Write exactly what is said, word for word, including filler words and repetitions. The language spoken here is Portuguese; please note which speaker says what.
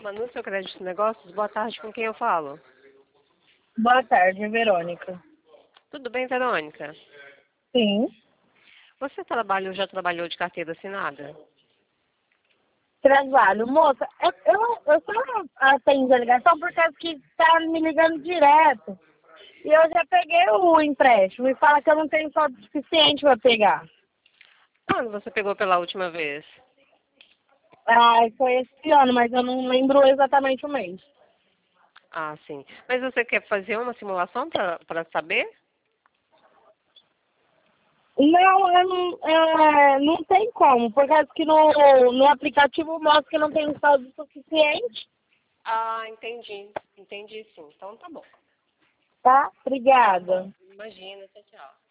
Speaker 1: Manu, seu crédito de negócios, boa tarde, com quem eu falo?
Speaker 2: Boa tarde, Verônica.
Speaker 1: Tudo bem, Verônica?
Speaker 2: Sim.
Speaker 1: Você trabalha ou já trabalhou de carteira assinada?
Speaker 2: Trabalho. Moça, eu, eu, eu só atendo a ligação por causa que tá me ligando direto. E eu já peguei o empréstimo e fala que eu não tenho saldo suficiente para pegar.
Speaker 1: Quando você pegou pela última vez?
Speaker 2: Ah, foi esse ano, mas eu não lembro exatamente o mês.
Speaker 1: Ah, sim. Mas você quer fazer uma simulação para saber?
Speaker 2: Não, eu não, é, não tem como, por causa que no, no aplicativo mostra que não tem saldo suficiente.
Speaker 1: Ah, entendi. Entendi, sim. Então tá bom.
Speaker 2: Tá? Obrigada.
Speaker 1: Imagina, tchau, tchau.